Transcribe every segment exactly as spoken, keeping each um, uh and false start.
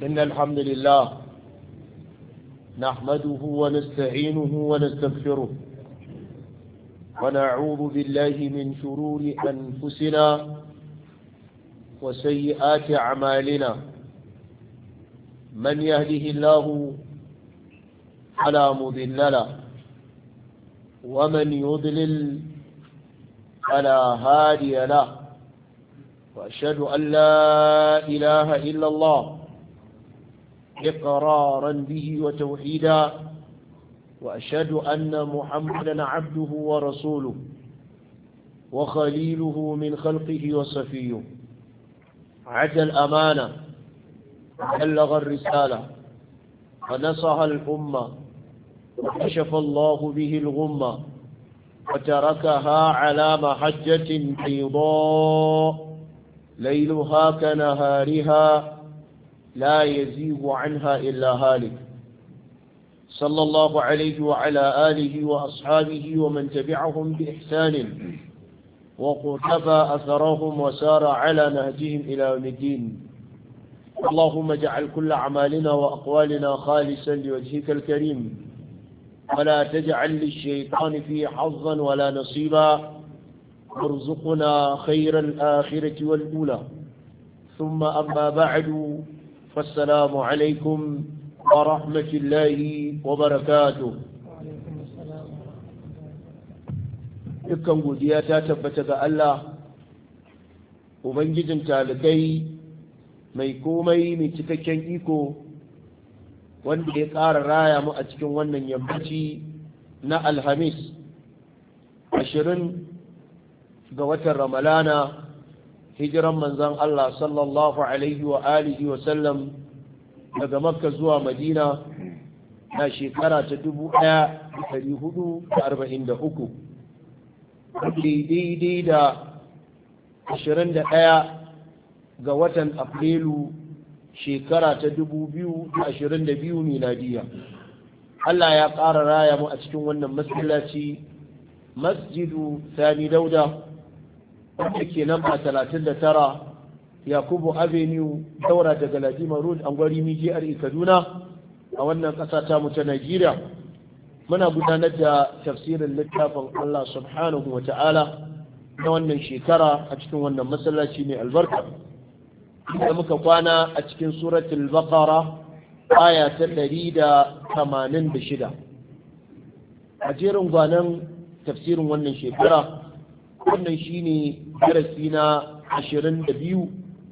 إن الحمد لله نحمده ونستعينه ونستغفره ونعوذ بالله من شرور أنفسنا وسيئات أعمالنا من يهده الله فلا مضل له ومن يضلل فلا هادي له وأشهد أن لا إله إلا الله إقرارا به وتوحيدا وأشهد أن محمدا عبده ورسوله وخليله من خلقه وصفيه عد الأمانة وبلغ الرسالة ونصح الأمة وكشف الله به الغمة وتركها على محجة بيضاء ليلها كنهارها لا يزيغ عنها إلا هالك صلى الله عليه وعلى آله وأصحابه ومن تبعهم بإحسان وقتفى أثرهم وسار على نهجهم إلى يوم الدين. اللهم اجعل كل أعمالنا وأقوالنا خالصا لوجهك الكريم ولا تجعل للشيطان فيه حظا ولا نصيبا وارزقنا خير الآخرة والأولى. ثم أما بعد فالسلام عليكم ورحمة الله وبركاته. dukkan godiya ta tabbata ga Allah ubangijin talikai mai komai mai cikakken iko wanda ya ƙara raya mu a cikin wannan yammaci na alhamis ashirin ga watan ramalana hijiran manzan Allah sallallahu alaihi wa alihi wa sallam daga makka zuwa madina na shekara ta dubu ɗaya da ɗari hudu da arba'in da uku daidai da ashirin da ɗaya ga watan afrilu shekara ta dubu biyu da ashirin da biyu miladiya. Allah ya ƙara raya mu a cikin wannan masallaci masjidu sani dauda wanda ke namba talatin da tara yakubu avenue daura daga ladima road angwari mijiyar kaduna a wannan ƙasa ta mu ta najeriya. muna gudanar da tafsirin littafin Allah subhanahu wa ta'ala na wannan shekara a cikin wannan masallaci mai albarka da muka kwana a cikin suratul baqara aya ta ɗari da tamanin da shida. a jerin gwanan tafsirin wannan shekara wannan shine darasi na ashirin da biyu.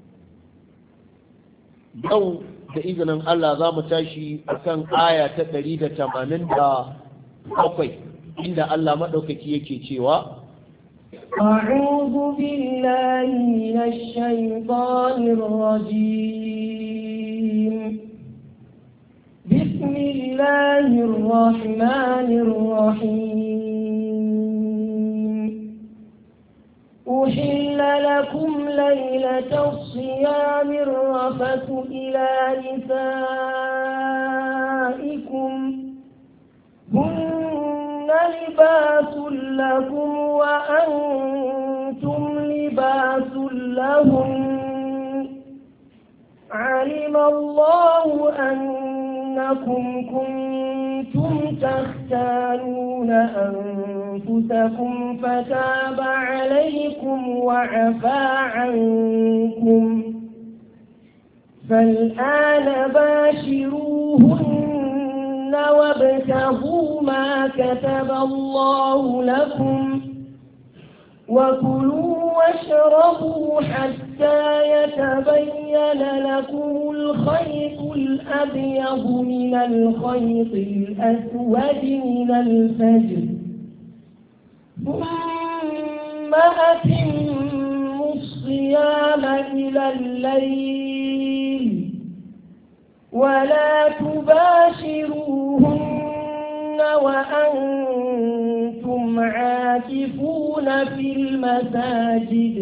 yau da izinin Allah za mu tashi akan aya ta ɗari da tamanin da bakwai inda Allah maɗaukaki yake cewa أعوذ بالله من الشيطان الرجيم بسم الله الرحمن الرحيم أحل لكم ليلة الصيام الرفث إلى نسائكم هن لباس لكم وأنتم لباس لهم علم الله أنكم كنتم تختانون أنفسكم فتاب عليكم وعفى عنكم فالآن باشروهن وابتغوا ما كتب الله لكم وكلوا واشربوا حتى يتبين لكم الخيط الأبيض من الخيط الأسود من الفجر ثم أتموا الصيام إلى الليل ولا تباشروهن وأنتم عاكفون في المساجد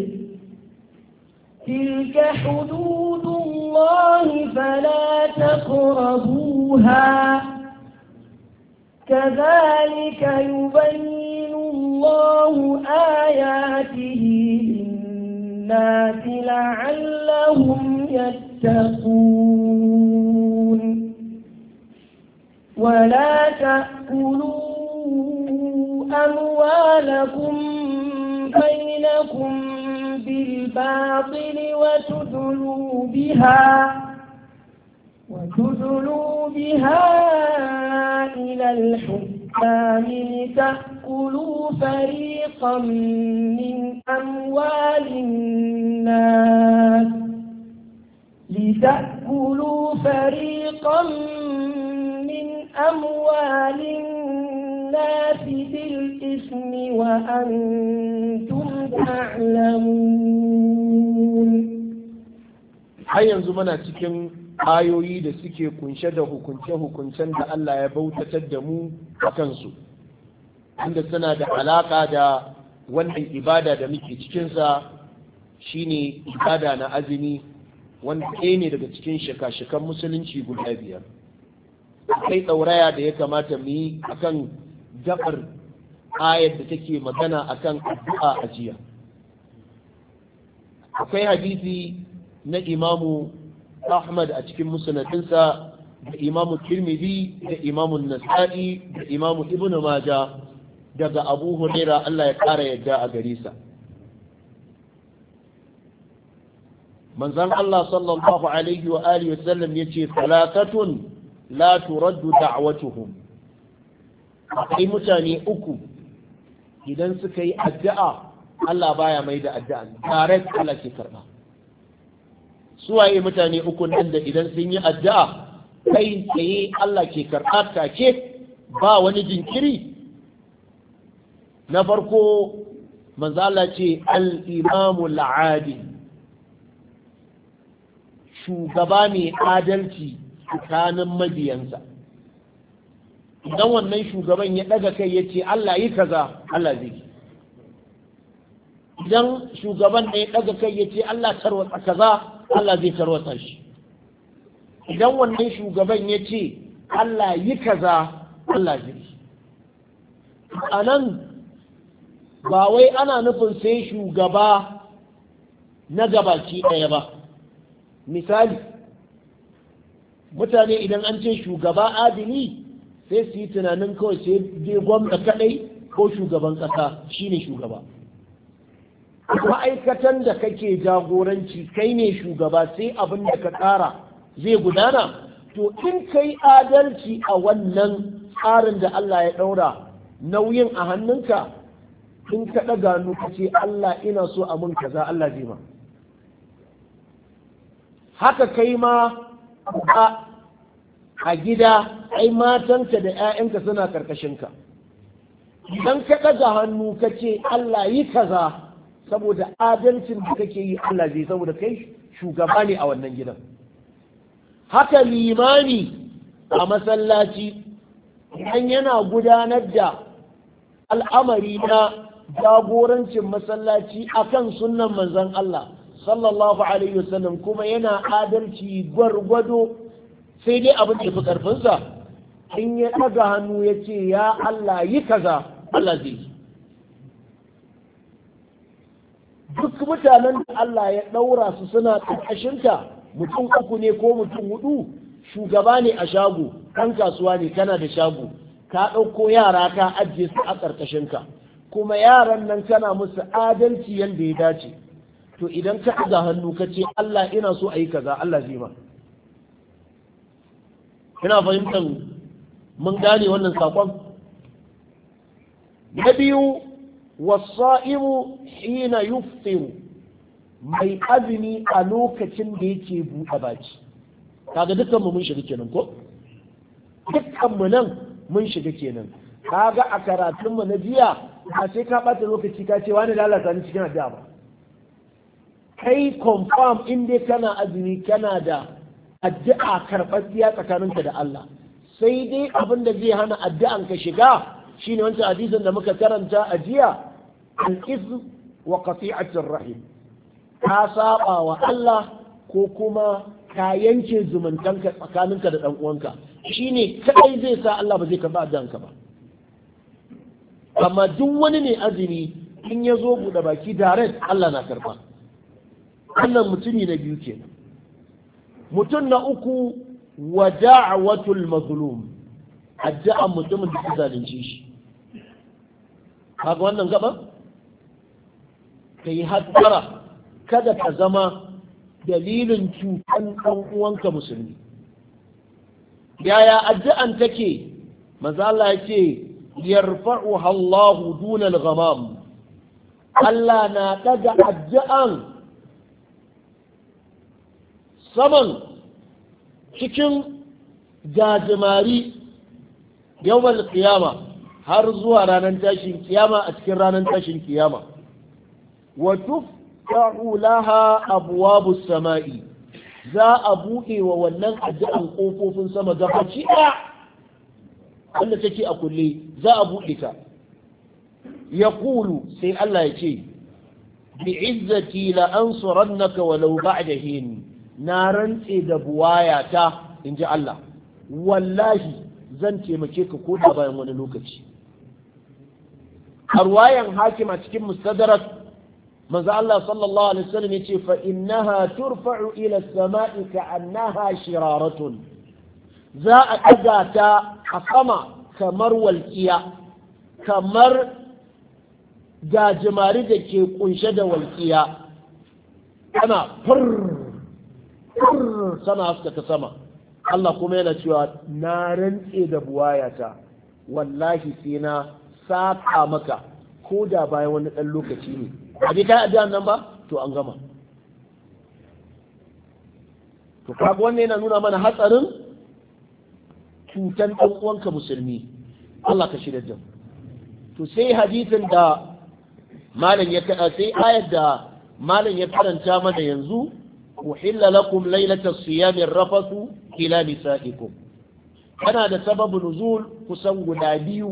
تلك حدود الله فلا تقربوها كذلك يبين الله آياته للناس لعلهم يتقون تأكلوا أموالكم بينكم بالباطل وتدلوا بها وتدلوا بها إلى الحكام لتأكلوا فريقا من أموال الناس لتأكلوا فريقا من أموال الناس بالإثم وأنتم تعلمون. har yanzu muna cikin ayoyi da suke kunshe da hukunce-hukuncen da Allah ya bautatar da mu a kansu, inda suna da alaka da wannan ibada da muke cikinsa shine ibada na azumi, wanda ɗaya ne daga cikin shika-shikan musulunci guda biyar. Akwai ɗauraya da ya kamata mu yi akan gabar ayar da take magana akan addu'a a jiya. Akwai hadisi na imamu Ahmad a cikin musnadinsa da imamu Tirmidhi da imamu Nasa'i da imamu Ibn Majah daga Abu Huraira Allah ya ƙara yadda a gare sa. Manzon Allah sallallahu alaihi wa alihi wasallam yace salatatun la turaddu da'watuhum. Akwai mutane uku idan suka yi addu'a Allah baya mai da addu'a, direct Allah ke karba. Suwaye mutane uku nan da idan sun yi addu'a kai tsaye Allah ke karɓa take ba wani jinkiri? Na farko manzo Allah ce al-imamu al-adil, shugaba mai adalci tsakanin mabiyansa. Idan wannan shugaban ya daga kai ya ce Allah yi kaza, Allah zai yi. Idan shugaban da ya daga kai ya ce Allah tarwatsa kaza, Allah zai tarwatsa shi. Idan wannan shugaban ya ce Allah yi kaza, Allah zai yi. A nan ba wai ana nufin sai shugaba na gabaki ɗaya ba. Misali, mutane idan an ce shugaba adili sai su yi tunanin kawai sai dai gwamna kaɗai ko shugaban ƙasa shine shugaba. Ma'aikatan da kake jagoranci kai ne shugaba, sai abin da ka tsara zai gudana. To in kai adalci a wannan tsarin da Allah ya ɗaura nauyin a hannunka, in ka ɗaga nuka ce Allah ina so a mun kaza, Allah zai ma. Haka kai ma a gida, ai matanka da 'ya'yanka suna karkashinka. Idan ka ɗaga hannu ka ce Allah yi kaza, saboda adalcin da kake yi Allah zai, saboda kai shugaba ne a wannan gidan. Haka limani a masallaci idan yana gudanar da al'amari na jagorancin masallaci akan sunnan manzon Allah sallallahu alaihi wasallam, kuma yana adalci gwargwado, sai dai abin da fi karfinsa, in ya ɗaga hannu ya ce ya Allah yi kaza, Allah zai yi. Duk mutanen da Allah ya ɗaura su suna ƙarƙashinka, mutum uku ne ko mutum hudu, shugaba ne a shago, ɗan kasuwa ne kana da shago, ka ɗauko yara ka ajiye su a ƙarƙashinka, kuma yaran nan kana musu adalci yadda ya dace. To idan ka ɗaga hannu ka ce Allah ina so a yi kaza, Allah zai ma. Ina fahimtar mun gane wannan saƙon? Na biyu, wasa'imu hina yuftiru, mai azumi a lokacin da yake buɗe baki. Kaga dukkan mu mun shiga kenan ko? Dukkan mu nan mun shiga kenan. Kaga a karatun mu na jiya ba sai ka ɓata lokaci ka ce wani lalata ni cikin addu'a ba. Kai confirm in dai kana azumi kana da addu'a karɓaɓɓiya tsakaninka da Allah. Sai dai abin da zai hana addu'an ka shiga shine wancan hadisin da muka karanta a jiya, al-ism wa qati'atir rahim. Ka saba wa Allah ko kuma ka yanke zumuntanka tsakaninka da dan uwanka, shine kadai zai sa Allah ba zai karba addu'anka ba. Amma duk wani ne azumi in ya zo buɗe baki direct Allah na karba. Wannan mutumi na biyu kenan. Mutum na uku, wa da'watul mazlum, addu'an mutumin da ka zalunce shi kaga wannan gaba kai hattara kada ka zama dalilin cutan ɗan uwanka musulmi yaya addu'an take manzo Allah yace yarfa'uha Allahu duna al-ghamam Allah na daga addu'an saman cikin gajimari yawmal qiyama har zuwa ranar tashin kiyama a cikin ranar tashin kiyama wa tuftahu laha abwabus sama'i za a buɗe wa wannan addu'an ƙofofin sama gabaci ɗaya wanda take a kulle za a buɗe ta ya kulu sai Allah ya ce bi izzati la ansurannaka walau ba'da hin na rantse da buwayata inji Allah wallahi zan taimake ka ko da bayan wani lokaci arwayan hakim a cikin mustadrak manzo Allah sallallahu alaihi wasallam yace fa innaha turfa'u ila as-sama'i ka'annaha shiraratun za a daga ta a sama kamar walqiya kamar gajimari da ke kunshe da walqiya ana fur fur sana haska ta sama Allah kuma yana cewa na rantse da buwayata wallahi sai na saka maka ko da bayan wani ɗan lokaci ne a bai kai addu'an nan ba to an gama to kaga wannan yana nuna mana hatsarin cutan ɗan uwanka musulmi Allah ka shirya da to sai hadisin da malam ya kada sai ayar da malam ya karanta mana yanzu uhilla lakum lailatas siyami rafathu ila nisaikum kana da sababu nuzul kusan guda biyu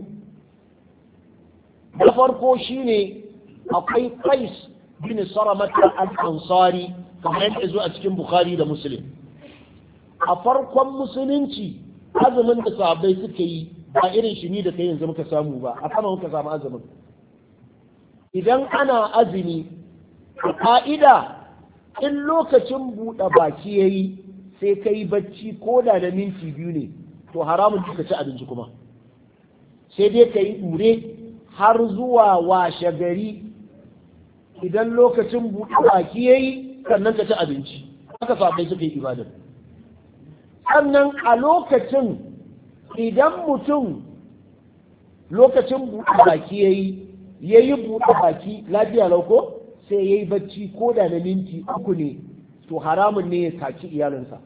da farko shine akwai Qais bin Saramata al-Ansari kamar yadda zo a cikin Bukhari da Muslim a farkon musulunci azumin da sahabbai suka yi ba irin shi ni da kai yanzu muka samu ba a sama muka samu azumin idan ana azumi a ka'ida in lokacin buɗe baki yayi sai kai bacci ko da da minti biyu ne to haramun ka ci abinci kuma sai dai kai ɗure har zuwa washe gari idan lokacin buɗe baki yayi sannan ka ci abinci haka sahabbai suka yi ibadar sannan a lokacin idan mutum lokacin buɗe baki yayi yayi buɗe baki lafiya lauko sai yayi bacci ko da na minti uku ne to haramun ne ya saki iyalinsa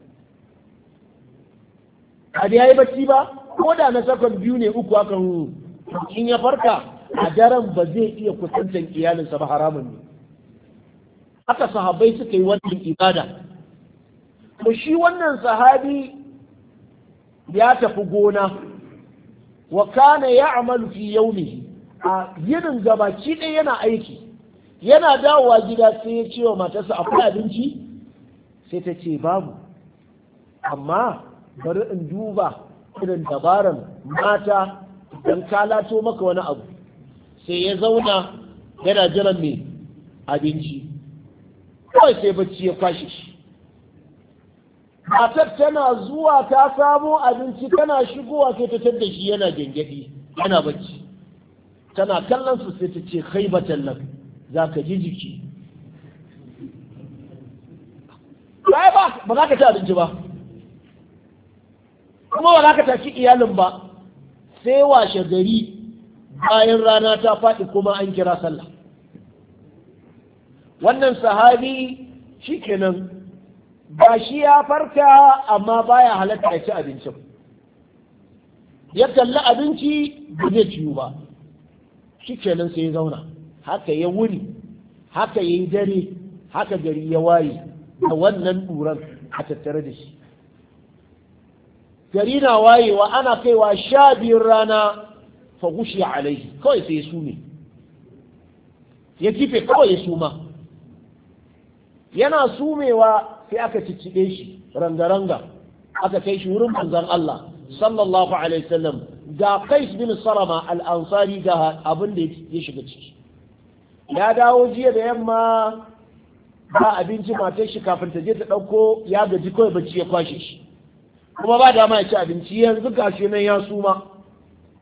a da yayi bacci ba ko da na sakon biyu ne uku akan in ya farka a daren ba zai iya kusantar iyalinsa ba haramun ne haka sahabbai suka yi wannan ibada to shi wannan sahabi ya tafi gona wa kana ya'malu fi yawmihi a yinin gabaki ɗaya yana aiki yana dawowa gida sai ya ce wa matarsa akwai abinci sai ta ce babu amma bari in duba irin dabaran mata don kalato maka wani abu sai ya zauna yana jiran mai abinci kawai sai bacci ya kwashe shi matar tana zuwa ta samo abinci tana shigowa sai ta tadda shi yana gyangyaɗi yana bacci tana kallon su sai ta ce khaibatan lak za ka ji jiki ba ba za ka ci abinci ba kuma ba za ka tashi iyalin ba sai washe gari bayan rana ta faɗi kuma an kira sallah wannan sahabi shi kenan ba shi ya farka amma baya halatta ya ci abincin ya kalli abinci ba zai ciyu ba shi kenan sai ya zauna haka ya wuri haka ya yi dare haka gari ya waye da wannan ɗuran a tattare da shi gari na wayewa ana kaiwa sha biyun rana fa gushi alaihi kawai sai ya sume ya kife kawai ya suma yana sumewa sai aka cicciɓe shi ranga-ranga aka kai shi wurin manzon Allah sallallahu alaihi wasallam ga Qais bin Sarama al-Ansari ga abin da ya shiga ciki ya dawo jiya da yamma ba abinci matar shi kafin ta je ta ɗauko ya gaji kawai bacci ya kwashe shi kuma ba dama ya ci abinci yanzu gashi nan ya suma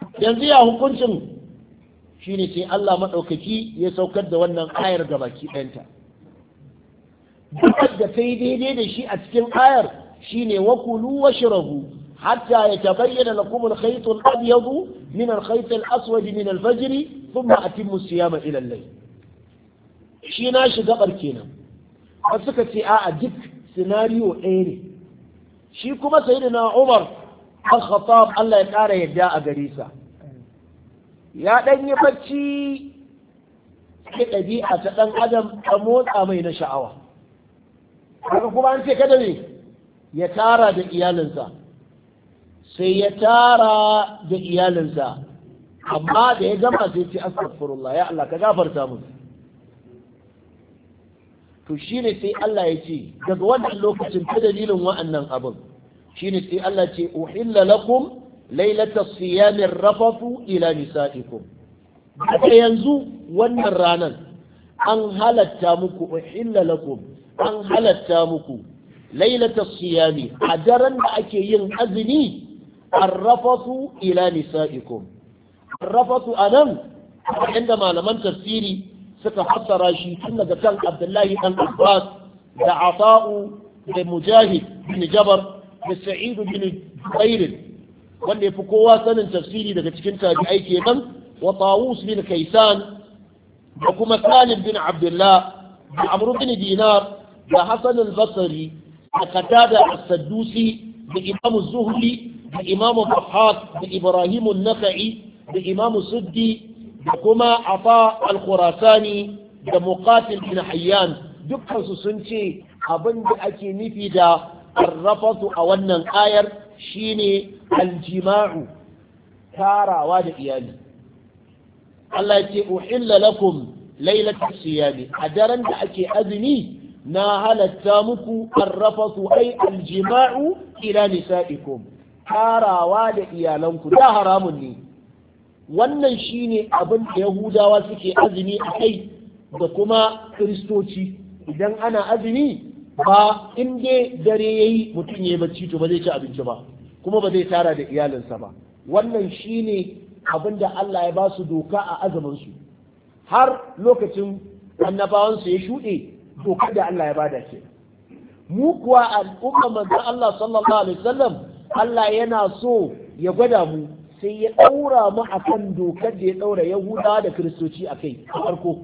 yanzu ya hukuncin shine sai Allah maɗaukaki ya saukar da wannan ayar ga baki ɗanta duk da sai daidai da shi a cikin ayar shine wa kulu washrabu hatta yatabayyana lakum al-khayt al-abyad min al-khayt al-aswad min al-fajr thumma atimmu siyama ila al-layl shi na shiga barkenan wasu suka ce a'a duk scenario ɗaya ne shi kuma sayyidina Umar al-Khattab Allah ya ƙara yadda a gare sa ya ɗan yi bacci ke ɗabi'a ta ɗan adam a motsa mai na sha'awa haka kuma an ce kada ne ya tara da iyalinsa sai ya tara da iyalinsa amma da ya gama sai ce astaghfirullah ya Allah ka gafarta mun to shine sai Allah ya ce daga wannan lokacin ta dalilin wa'annan abin shine sai Allah ce uhilla lakum lailata siyamin rafafu ila nisa'ikum daga yanzu wannan ranar an halatta muku uhilla lakum an halatta muku lailata siyami a daren da ake yin azumi arrafafu ila nisa'ikum arrafafu anan inda malaman tafsiri suka fassara shi tun daga kan Abdullahi dan Abbas da Ata'u da Mujahid bin Jabar da Sa'id bin Jubair wanda ya fi kowa sanin tafsiri daga cikin tabi'ai kenan wa Tawus bin Kaisan da kuma Salim bin Abdullah da Amr bin Dinar da Hassan al-Basri da Qatada as-Saddusi da Imam az-Zuhri da Imam Bahaq da Ibrahim an-Nakhai da Imam Suddi da kuma Ata al-Khurasani da Muqatil bin Hayyan dukkan su sun ce abin da ake nufi da arrafatu a wannan ayar shine aljima'u tarawa da iyali Allah ya ce uhilla lakum lailatul siyami a daren da ake azumi na halatta muku arrafatu ai aljima'u ila nisa'ikum tarawa da iyalanku da haramun ne wannan shine abin da yahudawa suke azumi a kai da kuma kristoci idan ana azumi ba in dai dare yayi mutum yayi bacci to ba zai ci abinci ba kuma ba zai tara da iyalinsa ba wannan shine abin da Allah ya ba su doka a azumin su har lokacin annabawan su ya shuɗe dokar da Allah ya bada ke mu kuwa al'umma manzon Allah sallallahu alaihi wasallam Allah yana so ya gwada mu sai ya daura mu akan dokar da ya daura Yahudawa da Kiristoci akai a farko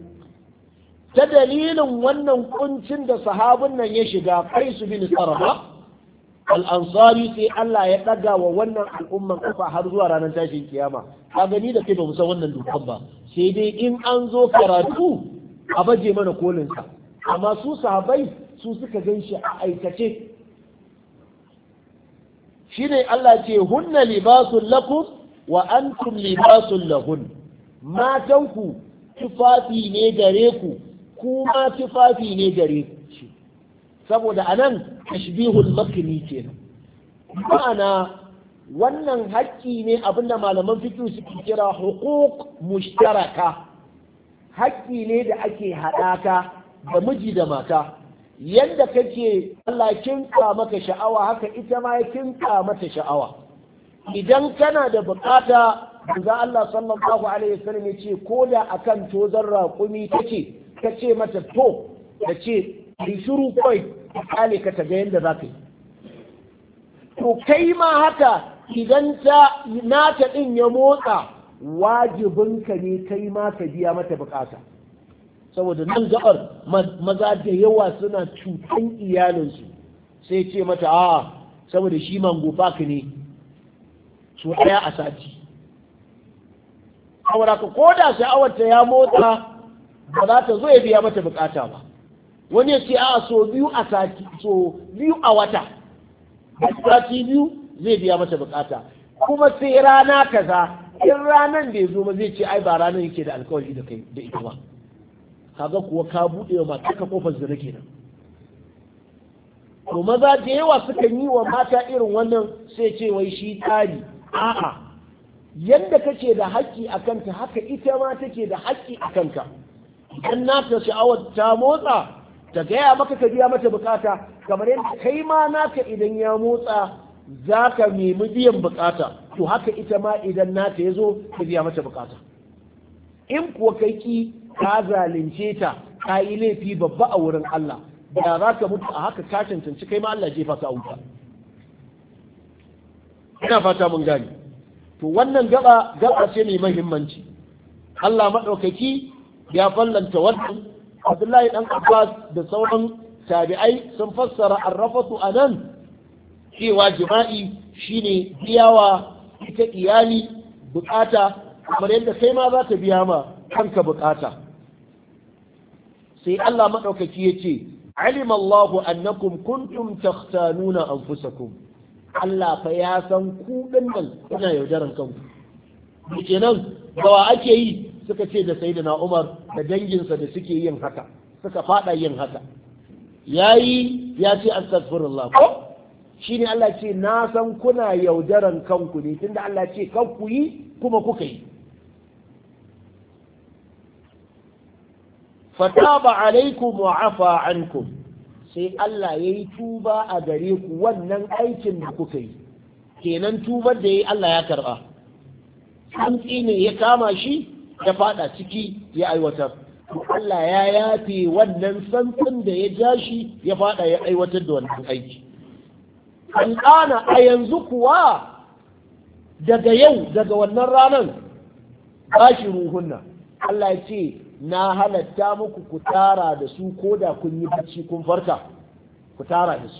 ta dalilin wannan kuncin da sahabin nan ya shiga Qais bin Sarha al-Ansari sai Allah ya daga wa wannan al'umman kafa har zuwa ranar tashin kiyama ka gani da kai ba mu san wannan dokan ba sai dai in an zo karatu a baje mana kolin sa amma su sahabbai su suka ganshi a aikace shine Allah ce hunna libasul lakum wa antum libasul lahun matanku tufafi ne gare ku kuma tufafi ne gare ku saboda anan tashbihul makni kenan ma'ana wannan haƙƙi ne abinda malaman fiqh suke kira huquq mushtaraka haƙƙi ne da ake haɗaka da miji da mata yadda kake Allah kinka maka sha'awa haka ita ma ya kinka mata sha'awa idan kana da bukata ga Allah sallallahu alaihi wasallam ya ce ko da akan tozar raƙumi take ka ce mata to da ce ki shiru kai kale ka taga yanda za ka yi to kai ma haka idan ta nata din ya motsa wajibinka ne kai ma ka biya mata bukata saboda nan gabar maza da yawa suna cutan iyalinsu sai ce mata a'a saboda shi mango baka ne so ɗaya a sati saboda ka koda sha'awarta ya motsa ba za ta zo ya biya mata bukata ba wani ya ce a so biyu a sati so biyu a wata sati biyu zai biya mata bukata kuma sai rana kaza in ranan da ya zo ba zai ce ai ba ranar yake da alkawari da kai da ita ba kaga kuwa ka buɗe wa mata ka kofar zina kenan to maza da yawa sukan yi wa mata irin wannan sai ce wai shi tsari a'a yadda kake da haƙƙi a kanta haka ita ma take da haƙƙi a kanka idan naka sha'awar ta motsa ta gaya maka ka biya mata bukata kamar yadda kai ma naka idan ya motsa za ka nemi biyan bukata to haka ita ma idan nata ya zo ka biya mata bukata. In kuwa kai ki ka zalunce ta ka yi laifi babba a wurin Allah da za ka mutu a haka ka cancanci kai ma Allah jefa ka wuta. Ina fata mun gane. To wannan gaba gaba ce mai muhimmanci. Allah maɗaukaki ya fallanta wannan. Abdullahi dan Abbas da sauran tabi'ai sun fassara arrafatu anan cewa jima'i shine biyawa ita iyali bukata kamar yadda kai ma za ta biya ma kanka bukata. Sai Allah maɗaukaki ya ce alima Allahu annakum kuntum takhtanuna anfusakum. Allah fa ya san ku nan kuna yaudaran kanku. Kenan gawa ake yi suka ce da sayyidina Umar da danginsa da suke yin haka suka fada yin haka. Yayi ya ce astaghfirullah ko shine Allah ce na san kuna yaudaran kanku ne tunda Allah ce kan ku yi kuma kuka yi. Fataba alaikum wa afa ankum sai Allah ya yi tuba a gare ku wannan aikin da kuka yi kenan tubar da ya yi Allah ya karɓa hantsi ne ya kama shi ya fada ciki ya aiwatar to Allah ya yafe wannan santsin da ya ja shi ya fada ya aiwatar da wannan aiki al'ana a yanzu kuwa daga yau daga wannan ranar bashi ruhunna Allah ya ce na halatta muku ku tara da su ko da kun yi bacci kun farka ku tara da su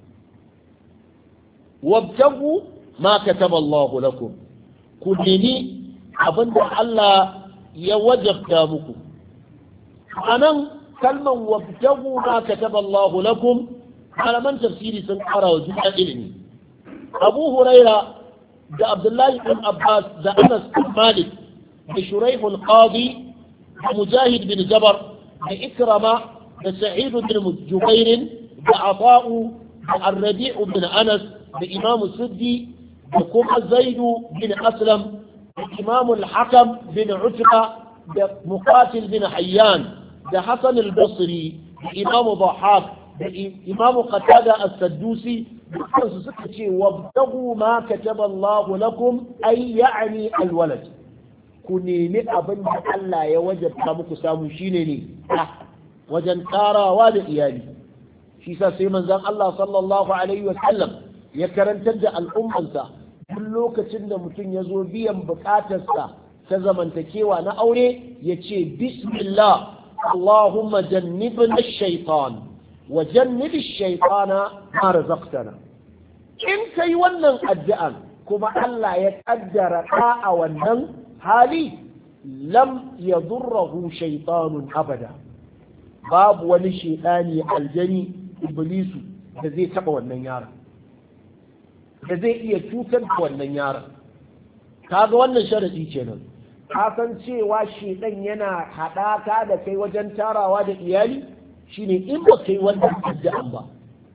wabtagu ma kataba Allahu lakum ku nemi abinda Allah ya wajabta muku anan kalman wabtagu ma kataba Allahu lakum malaman tafsiri sun fara wa juna ilimi Abu Huraira da Abdullahi ibn Abbas da Anas bin Malik da Shuraih al-Qadi مجاهد بن جبر بإكرمة بسعيد بن جبير بعطاء الربيع بن أنس بإمام السدي بكم زيد بن أسلم بإمام الحكم بن عتبة بمقاتل بن حيان بحسن البصري بإمام ضحاك بإمام قتادة السدوسي وابتغوا ما كتب الله لكم أي يعني الولد ku nemi abin da Allah ya wajabta muku samu shine ne wajen tarawa da iyali shi sa sai manzon Allah sallallahu alaihi wa sallam ya karantar da al'ummansa duk lokacin da mutum ya zo biyan bukatarsa ta zamantakewa na aure ya ce bismillah Allahumma jannibna ash-shaytan wa jannib ash-shaytana ma razaqtana in kai wannan addu'an kuma Allah ya kaddara ka a wannan hali lam yadurruhu shaytanun abada babu wani shaytani aljani iblisu da zai taba wannan yaron da zai iya cutar da wannan yaron kaga wannan sharadi kenan ka san cewa shaytan yana hadaka da kai wajen tarawa da iyali shine in ba kai wannan addu'an ba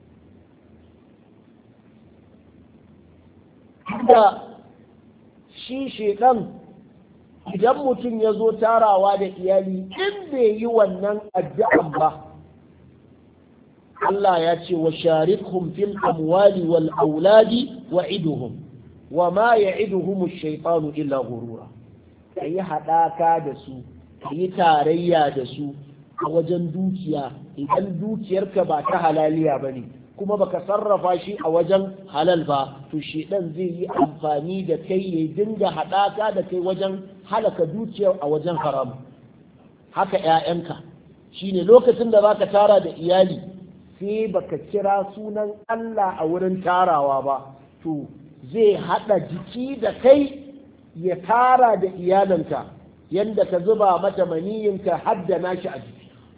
da shi shaytan idan mutum ya zo tarawa da iyali in bai yi wannan addu'an ba Allah ya ce wa sharikhum fil amwali wal auladi wa iduhum wa ma ya'iduhum ash-shaytanu illa ghurura kai hadaka da su kai tarayya da su a wajen dukiya idan dukiyarka ba ta halaliya bane kuma baka sarrafa shi a wajen halal ba to shedan zai yi amfani da kai ya dinga hadaka da kai wajen halaka dukiyar a wajen haram haka ƴaƴanka shine lokacin da zaka tara da iyali sai baka kira sunan Allah a wurin tarawa ba to zai hada jiki da kai ya tara da iyalanka yanda ka zuba mata maniyinka haddana shi a jiki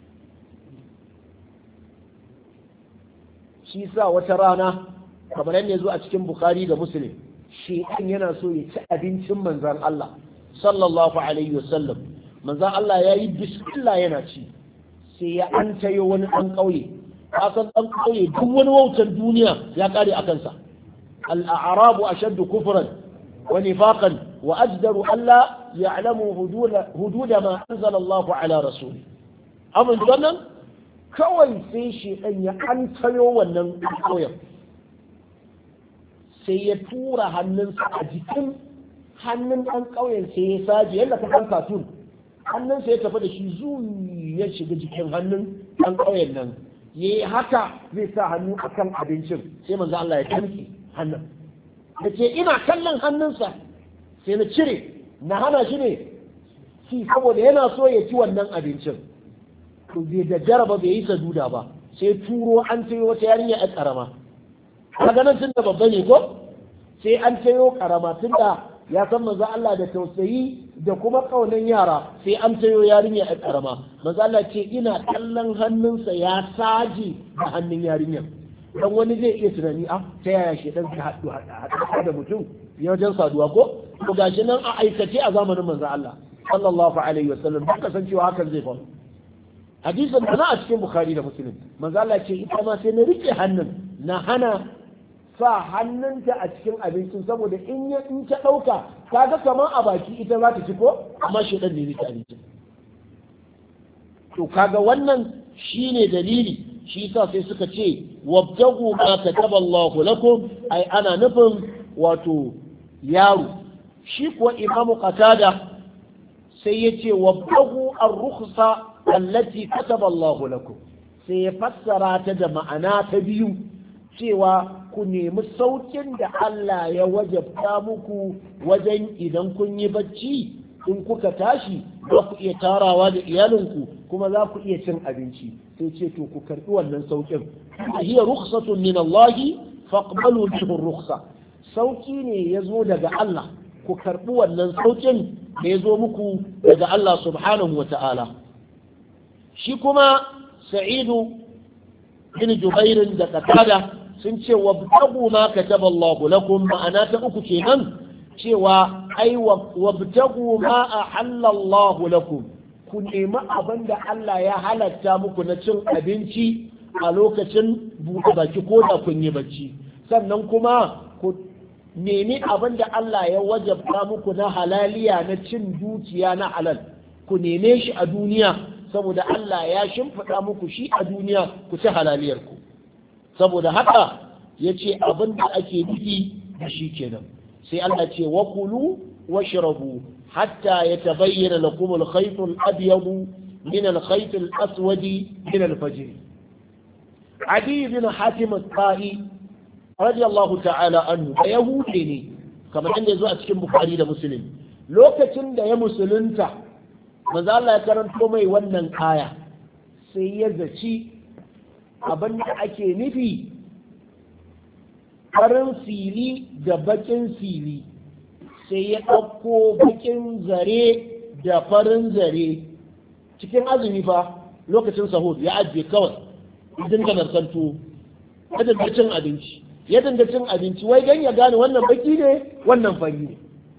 shi sa wata rana kamar yadda zo a cikin Bukhari da Muslim shi yana so ya ci abincin manzon Allah sallallahu alaihi wasallam manzon Allah yayi bismillah yana ci sai ya antayo wani dan kauye kasan dan kauye duk wani wautar duniya ya kare akan sa al-a'rabu ashaddu kufran wa nifaqan wa ajdaru alla ya'lamu hudud hudud ma anzala Allah ala rasuli amma wannan kawai sai shi ɗan ya an tayo wannan ƙauyen sai ya tura hannunsa a jikin hannun ɗan ƙauyen sai ya saje yadda ka san katun hannunsa ya tafi da shi zuwa ya shiga jikin hannun ɗan ƙauyen nan ya yi haka zai sa hannu a kan abincin sai manzo Allah ya tamke hannun da ce ina kallon hannunsa sai na cire na hana shi ne shi saboda yana so ya ci wannan abincin to bai da jaraba bai yi saduda ba sai turo an tayo wata yarinya a karama kaga nan tunda babba ne ko sai an tayo karama tunda ya san manzo Allah da tausayi da kuma kaunan yara sai an tayo yarinya a karama manzo Allah ce ina kallon hannunsa ya saji da hannun yarinyar dan wani zai iya tunani a ta yaya shi dan ka haɗu haɗu da mutum ya wajen saduwa ko to gashi nan a aikace a zamanin manzo Allah sallallahu alaihi wasallam duk kasancewa hakan zai faru hadisin da na a cikin bukhari da muslim manzo Allah ce ita ma sai na rike hannun na hana sa hannunta a cikin abincin saboda in ya in ta dauka kaga kamar a baki ita za ta ci ko amma shi dan ne rike abincin to kaga wannan shine dalili shi yasa sai suka ce wabtagu ma kataba Allah lakum ai ana nufin wato yaro shi kuwa imamu qatada sai yace wabtagu ar-rukhsa allati kataba Allahu lakum sai ya fassara ta da ma'ana ta biyu cewa ku nemi saukin da Allah ya wajabta muku wajen idan kun yi bacci in kuka tashi za ku iya tarawa da iyalinku kuma za ku iya cin abinci sai ce to ku karbi wannan saukin hiya rukhsatun min Allah faqbalu bihi rukhsa sauki ne yazo daga Allah ku karbi wannan saukin da yazo muku daga Allah subhanahu wa ta'ala shi kuma sa'idu bin jubairin da qatada sun ce wabtagu ma kataba Allahu lakum ma'ana ta uku kenan cewa ai wabtagu ma ahalla Allahu lakum ku nemi abin da Allah ya halatta muku na cin abinci a lokacin buɗe baki ko da kun yi bacci sannan kuma ku nemi abin da Allah ya wajabta muku na halaliya na cin dukiya na halal ku neme shi a duniya saboda Allah ya shimfiɗa muku shi a duniya ku ci halaliyarku saboda haka ya ce abin da ake nufi da shi kenan sai Allah ce wa kulu wa shirabu hatta ya tabayyana lakum al-khayt al-abyad min al-khayt al-aswad min al-fajr Adi bin Hatim al-Ta'i radiyallahu ta'ala anhu da yahudi ne kamar inda yazo a cikin Bukhari da Muslim lokacin da ya musulunta manzo Allah ya karanto mai wannan aya sai ya zaci abin da ake nufi farin fili da bakin fili sai ya ɗauko bakin zare da farin zare cikin azumi fa lokacin sahur ya ajiye kawai idan ka narkanto ya dinga cin abinci ya dinga cin abinci wai dan ya gane wannan baki ne wannan fari ne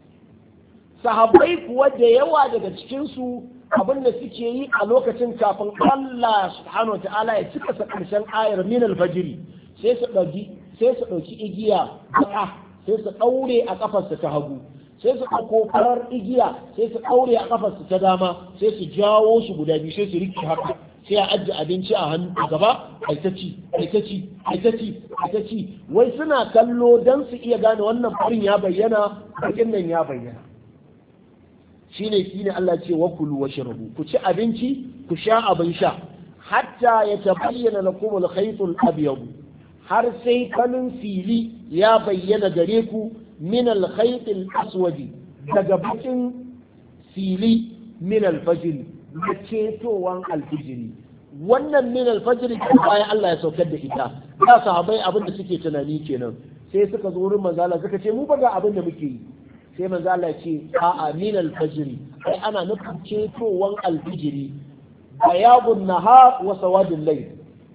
sahabbai kuwa da yawa daga cikinsu abin da suke yi a lokacin kafin Allah subhanahu ta'ala ya cika sa ƙarshen ayar min al-fajr sai su ɗauki sai su ɗauki igiya baka sai su ɗaure a ƙafarsa ta hagu sai su ɗauko farar igiya sai su ɗaure a ƙafarsa ta dama sai su jawo shi guda biyu sai su riƙe haka sai a ajiye abinci a hannu a gaba ai ta ci ai ta ci ai ta ci ai ta ci wai suna kallo dan su iya gane wannan farin ya bayyana bakin nan ya bayyana shine shine Allah ce wa kulu wa shrabu ku ci abinci ku sha abin sha hatta ya tabayyana lakum al-khayt al-abyad har sai kanin fili ya bayyana gare ku min al-khayt al-aswad daga bakin fili min al-fajr da cetowan al-fajr wannan min al-fajr bayan Allah ya saukar da ita da sahabbai abin da suke tunani kenan sai suka zo wurin manzo Allah suka ce mu ba ga abin da muke yi sai manzo Allah ce a'a min al-fajr ai ana nufin cetowan al-fajr bayabun nahar wa sawadul layl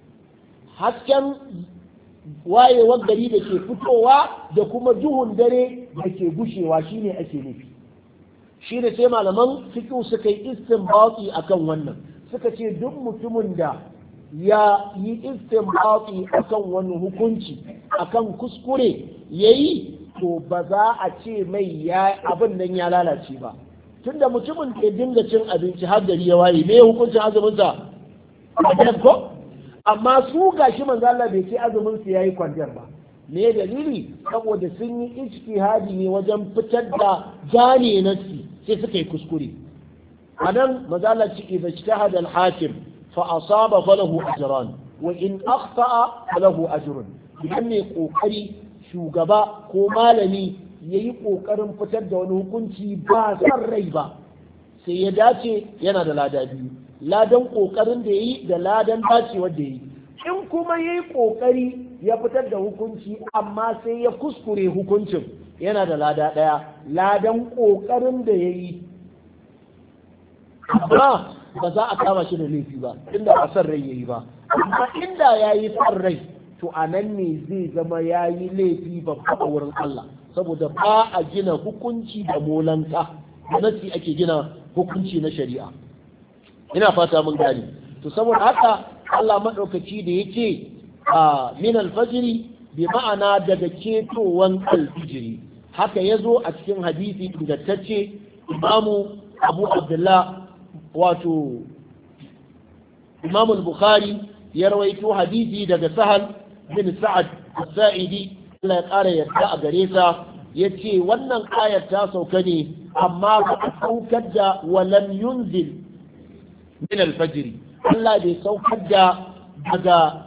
hasken wayewar gari da ke fitowa da kuma duhun dare da ke gushewa shine ake nufi shine sai malaman fiqh suka yi istinbati akan wannan suka ce duk mutumin da ya yi istinbati akan wani hukunci akan kuskure yayi to ba za a ce mai ya abin nan ya lalace ba tunda mutumin ke dinga cin abinci har gari ya waye me hukuncin azumin sa ko amma su gashi manzo Allah bai ce azumin su yayi kwantar ba me dalili saboda sun yi ijtihadi ne wajen fitar da gane nasi sai suka yi kuskure anan mazalaci idza ijtahada al-hakim fa asaba falahu ajran wa in akhta'a falahu ajrun idan ne kokari shugaba ko malami yayi kokarin fitar da wani hukunci ba san rai ba sai ya dace yana da lada biyu ladan kokarin da yayi da ladan dacewar da yayi in kuma yayi kokari ya fitar da hukunci amma sai ya kuskure hukuncin yana da lada daya ladan kokarin da yayi amma ba za a kama shi da laifi ba inda ba san rai yayi ba amma inda yayi san rai to anan ne zai zama yayi laifi babba a wurin Allah saboda ba a gina hukunci da molanta da nasi ake gina hukunci na shari'a ina fata mun gani to saboda haka Allah madaukaki da yake a min alfajiri bi ma'ana daga ketowan alfijiri haka yazo a cikin hadisi ingantacce imamu Abu Abdullah wato imamu al-Bukhari ya rawaito hadisi daga Sahal bin Sa'ad as-Sa'idi Allah ya kara yarda a gare sa yace wannan ayar ta sauka ne amma ba a saukar da walam yunzil min al-fajr Allah bai saukar da daga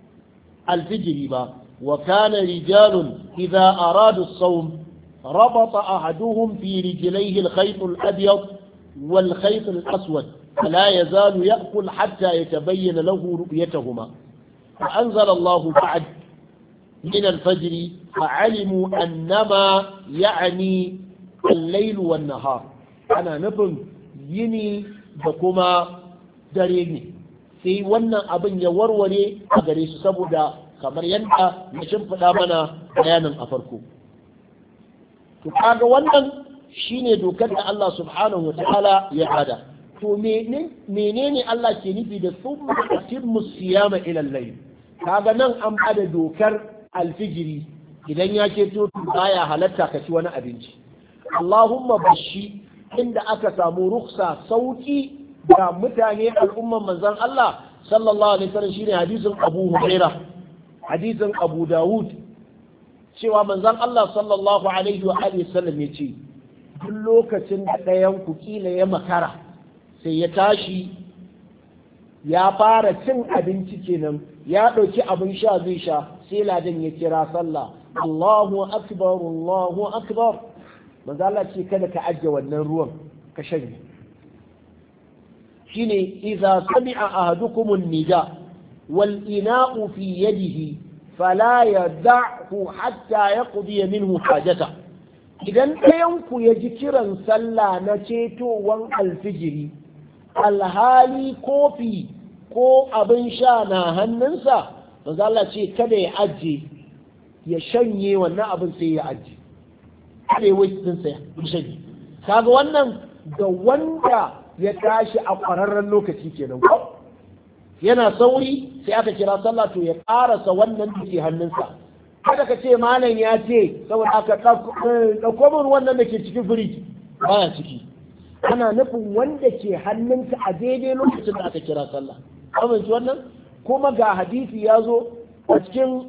الفجر با وكان رجال إذا أرادوا الصوم ربط أحدهم في رجليه الخيط الأبيض والخيط الأسود فلا يزال يأكل حتى يتبين له رؤيتهما فأنزل الله بعد من الفجر فعلموا أنما يعني الليل والنهار أنا نفهم يني بكما دريني sai wannan abin ya warware a gare su saboda kamar yadda na shimfiɗa mana bayanin a farko to kaga wannan shine dokar da Allah subhanahu wa ta'ala ya hada to menene Allah ke nufi da summa atimmu siyama ila al-layl kaga nan an bada dokar alfijiri idan ya ce to baya halatta ka ci wani abinci Allahumma bashi inda aka samu ruksa sauki da mutane al'umman manzon Allah sallallahu alaihi wasallam shine hadisin Abu Huraira hadisin Abu Dawud cewa manzon Allah sallallahu alaihi wa alihi wasallam yace duk lokacin da ɗayan ku kila ya makara sai ya tashi ya fara cin abinci kenan ya ɗauki abin sha zai sha sai ladan ya kira sallah Allahu akbar Allahu akbar manzo Allah ce kada ka ajje wannan ruwan ka shanye shine idza sami'a ahadukum an-nida wal ina'u fi yadihi fala yad'hu hatta yaqdi minhu hajata idan ɗayan ku ya ji kiran sallah na cetowan alfijiri alhali kofi ko abin sha na hannunsa manzo Allah ce kada ya ajje ya shanye wannan abin sai ya ajje kada ya wasu din sai ya shanye kaga wannan da wanda ya tashi a ƙwararren lokaci kenan ko yana sauri sai aka kira sallah to ya ƙarasa wannan da ke hannunsa kada ka ce malam ya ce saboda aka ɗauko min wannan da ke cikin firiji baya ciki ana nufin wanda ke hannunka a daidai lokacin da aka kira sallah amince wannan kuma ga hadisi ya zo a cikin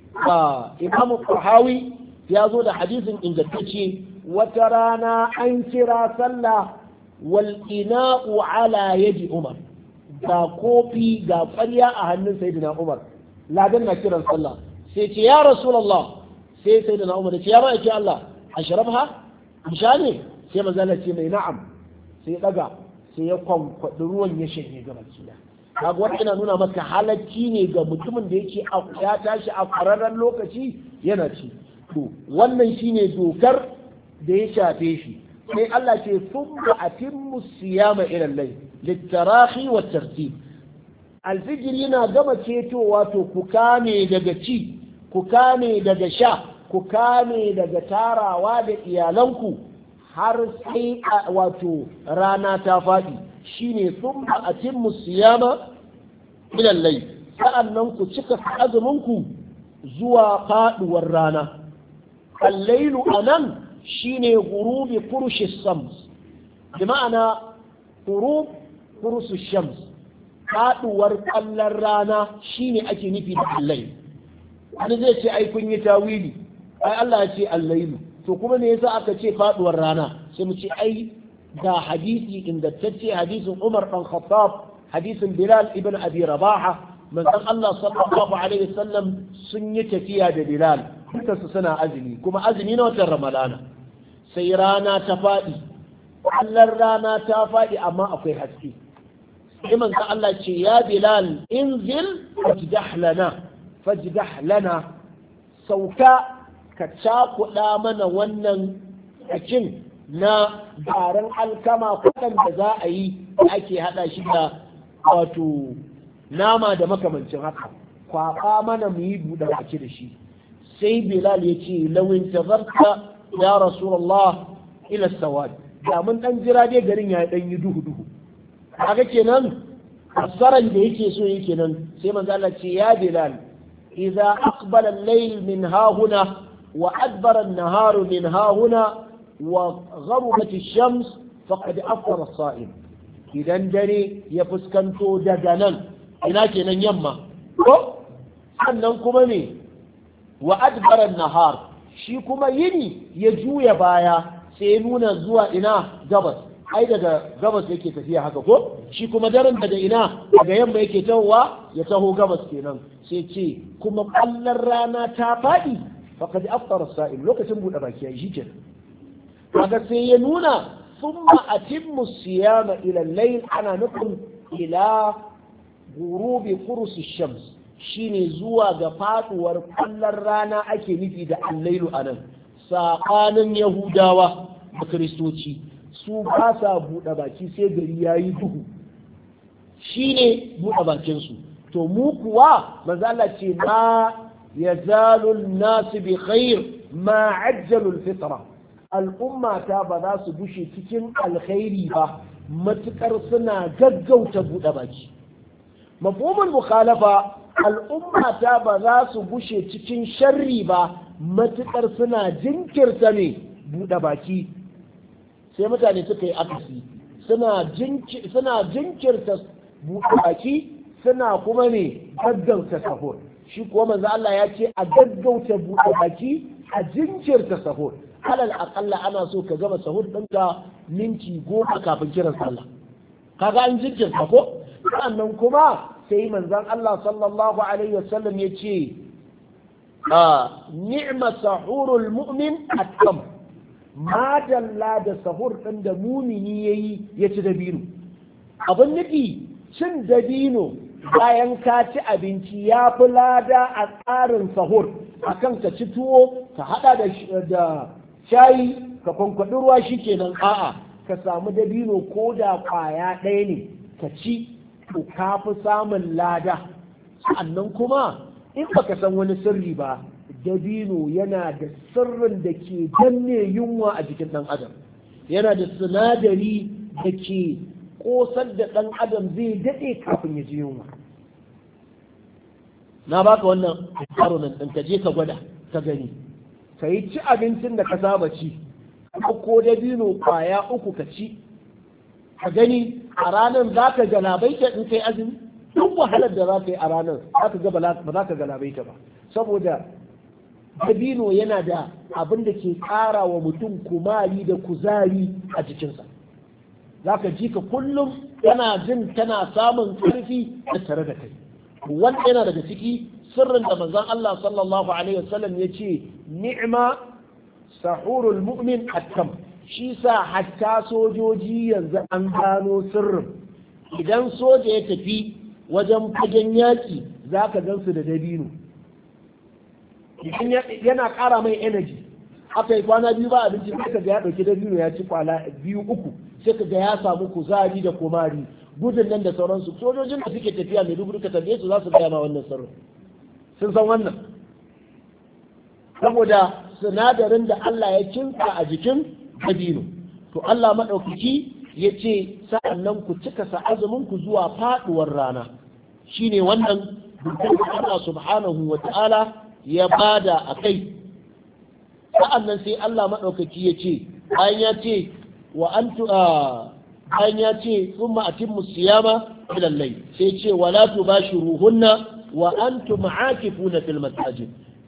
imamu Qahawi ya zo da hadisin ingantacce wata rana an kira sallah wal ina'u ala yadi Umar ga kofi ga ƙwarya a hannun sayyidina Umar ladan na kiran sallah sai ce ya rasulullah sai sayyidina Umar ya ce ya ma'aikin Allah ashrabha insha ne sai manzo ce mai na'am sai ya daga sai ya kwankwaɗi ruwan ya shanye gaba kiya kaga wannan yana nuna maka halacci ne ga mutumin da yake ya tashi a ƙwararren lokaci yana ci to wannan shine dokar da ya shafe shi sai Allah ce thumma atimmu siyama ila al-layl litarahi wa tartib alfijir yana gama cetowa to ku kame daga ci ku kame daga sha ku kame daga tarawa da iyalanku har sai wato rana ta faɗi shine thumma atimmu siyama ila al-layl sa'annan ku cika azuminku zuwa faduwar rana al-laylu anan shine gurubi furushi shams bi ma'ana gurub furushi shams faduwar kallon rana shine ake nufi da al-layl wani zai ce ai kun yi tawili ai Allah ya ce al-lailu to kuma me yasa aka ce faduwar rana sai mu ce ai ga hadisi ingantacce hadisin Umar dan Khattab hadisin Bilal ibn Abi Rabaha manzon Allah sallallahu alaihi wasallam sun yi tafiya da Bilal duka su suna azumi kuma azumi na watan Ramadana sai rana ta faɗi Allah rana ta faɗi amma akwai haske sai manzon Allah ce ya Bilal inzil fajdah lana fajdah lana sauka ka cakuɗa mana wannan cikin na garin alkama waɗanda za a yi da ake haɗa shi da wato nama da makamancin haka kwaɓa mana mu yi buɗe baki da shi sai Bilal ya ce lawin tazarta ya Rasulullah ila sawad da mun ɗan jira dai garin ya ɗan yi duhu duhu kaga kenan asaran da yake so yake nan sai manzo Allah ce ya Bilal idza aqbala al-layl min hahuna wa adbara an-naharu min hahuna wa gharubat ash-shams faqad afṭara as-sa'im idan dare ya fuskanto daga nan ina kenan yamma ko sannan kuma ne wa adbara an-nahar shi kuma yini ya juya baya sai ya nuna zuwa ina gabas ai daga gabas yake tafiya haka ko shi kuma daren daga ina daga yamma yake tahowa ya taho gabas kenan sai ce kuma kallon rana ta faɗi faqad aftara as-sa'im lokacin bude baki yayi shikenan kaga sai ya nuna thumma atimmu siyama ila al-layl ana nufin ila ghurubi qurus ash-shams shine zuwa ga faduwar kallon rana ake nufi da al-lailu anan saƙanin yahudawa da kristoci su ba sa buɗe baki sai gari ya yi duhu shi ne buɗe bakinsu to mu kuwa mazala ce ma ya zalun nasu bi khair ma ajjalul fitra al'umma ta ba za su bushe cikin alkhairi ba matukar suna gaggauta buɗe baki mafhumul mukhalafa al'umma ta ba za su bushe cikin sharri ba matukar suna jinkirta ne buɗe baki sai mutane suka yi akasi suna jinkirta buɗe baki suna kuma ne gaggauta sahur shi kuwa manzo Allah ya ce a gaggauta buɗe baki a jinkirta sahur alal aqalla ana so ka gama sahur ɗinka minti goma kafin kiran sallah kaga an jinkirta ko sannan kuma sai manzon Allah sallallahu alaihi wasallam ya ce a ni'ma sahurul mu'min at-tam madalla da sahur ɗin da mumini ya yi ya ci dabino abin nufi cin dabino bayan ka ci abinci ya fi lada a tsarin sahur akan ka ci tuwo ka hada da shayi ka kwankwaɗi ruwa shi kenan a'a ka samu dabino ko da kwaya ɗaya ne ka ci to ka fi samun lada sannan kuma in baka san wani sirri ba dabino yana da sirrin da ke danne yunwa a jikin ɗan adam yana da sinadari da ke ƙosar da ɗan adam zai daɗe kafin ya ji yunwa na baka wannan karo nan ɗin ka je ka gwada ka gani ka yi ci abincin da ka saba ci ko dabino kwaya uku ka ci ka gani a ranar za ka galabaita in kai azumi duk wahalar da za ka yi a ranar ba za ka galabaita ba saboda dabino yana da abin da ke ƙara wa mutum kumari da kuzari a jikinsa za ka ji ka kullum yana jin tana samun ƙarfi da tare da kai wanda yana daga ciki sirrin da manzon Allah sallallahu alaihi wasallam ya ce ni'ma sahurul mu'min at-tam shi sa hatta sojoji yanzu an gano sirrin idan soja ya tafi wajen fagen yaƙi za ka gansu da dabino yana ƙara mai energy aka yi kwana biyu ba abinci sai ka ga ya ɗauki dabino ya ci kwala biyu uku sai ka ga ya samu kuzari da kumari gudun nan da sauransu sojojin da suke tafiya mai dubu ka tambaye su za su gaya ma wannan sirrin sun san wannan saboda sinadarin da Allah ya kinsa a jikin dabino to Allah maɗaukaki ya ce sa'annan ku cika sa azumin ku zuwa faɗuwar rana shine wannan dukkan Allah subhanahu wa ta'ala ya bada a kai sa'annan sai Allah maɗaukaki ya ce bayan ya ce wa antu bayan ya ce thumma atimmu siyama ila al-layl sai ce wala tubashiruhunna wa antum aakifuna fil masajid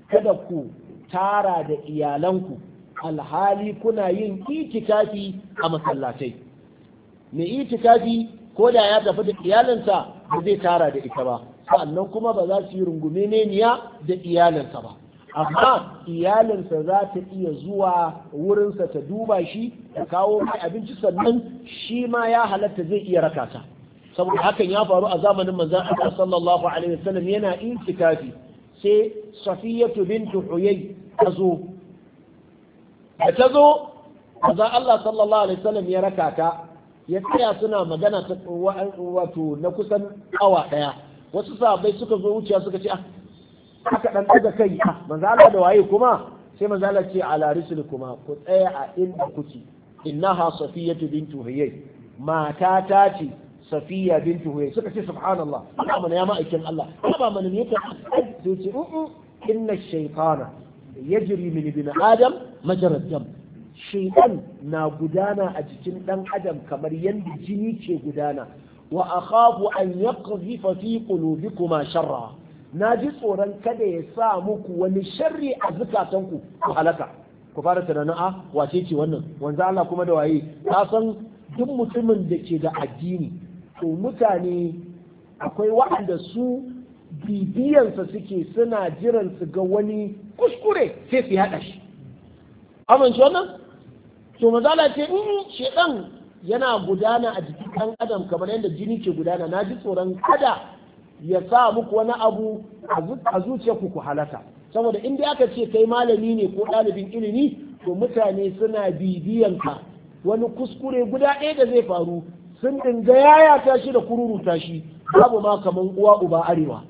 kada ku tara da iyalanku alhali kuna yin itikafi a masallatai. mai itikafi ko da ya tafi da iyalinsa ba zai tara da ita ba, sannan kuma ba za su yi rungume neniya da iyalinsa ba, amma iyalinsa za ta iya zuwa wurinsa ta duba shi ta kawo mai abinci, sannan shi ma ya halatta zai iya raka ta. saboda hakan ya faru a zamanin manzon Allah sallallahu alaihi wasallam yana itikafi, sai Safiyatu bintu Huyay ta zo da ta zo manzon Allah sallallahu alaihi wasallam ya raka ta, ya tsaya suna magana ta wato na kusan awa daya. Wasu sahabbai suka zo wuciya suka ce ah aka dan daga kai ah manzo Allah da waye kuma, sai manzo Allah ce ala risul kuma ku tsaya a inda kuke, innaha Safiyatu bintu Huyay, mata ta ce Safiya bintu Huyay. Suka ce subhanallah, Allah mana ya ma'aikin Allah, ba mana ne ta sai ce uh inna shaytana yajri min ibn adam majra dam, shaytan na gudana a jikin dan adam kamar yanda jini ke gudana. wa akhafu an yaqdhifa fi qulubikuma sharra, naji tsoron kada ya sa muku wani sharri a zukatanku ku halaka. ku fara tunanin a wace ce wannan, wanzu Allah kuma da waye? ka san duk mutumin da ke da addini to mutane akwai waɗanda su bibiyansa suke, suna jiran su ga wani kuskure sai su haɗa shi. amince wannan? to mazala ce in shedan yana gudana a jikin ɗan adam kamar yadda jini ke gudana, na ji tsoron kada ya sa muku wani abu a zuciyarku ku halaka. saboda inda aka ce kai malami ne ko ɗalibin ilimi, to mutane suna bibiyanka, wani kuskure guda ɗaya da zai faru sun dinga yayata shi da kururuta shi, babu ma kaman uwa uba arewa,